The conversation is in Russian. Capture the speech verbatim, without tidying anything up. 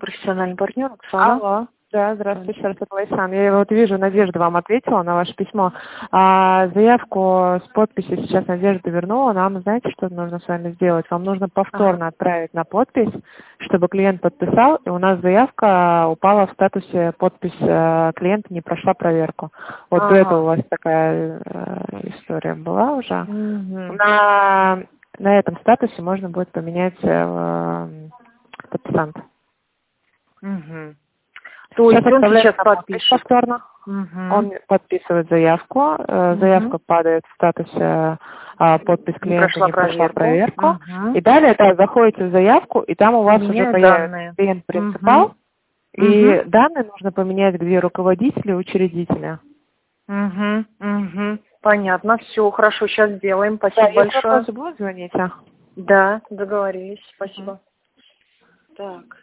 профессиональный партнер Оксана. Алло. Да, здравствуйте, еще раз, это Лайсан. Я вот вижу, Надежда вам ответила на ваше письмо. А, заявку с подписью сейчас Надежда вернула. Нам, знаете, что нужно с вами сделать? Вам нужно повторно ага. отправить на подпись, чтобы клиент подписал, и у нас заявка упала в статусе подпись клиента не прошла проверку. Вот ага. до этого у вас такая э, история была уже. Угу. На, на этом статусе можно будет поменять э, подписант. Угу. То есть он сейчас подпишет. Повторно. Угу. Он подписывает заявку, э, заявка угу. падает в статусе э, подпись клиента не прошла, не прошла проверку. проверку. Угу. И далее да, заходите в заявку, и там у вас Поменяю уже появится клиент-принципал. Угу. И угу. данные нужно поменять, где руководителя и учредителя. Угу. Угу. Понятно, все, хорошо, сейчас сделаем. Спасибо да, большое. Если вопросы будут, звоните. Да, договорились. Спасибо. Угу. Так.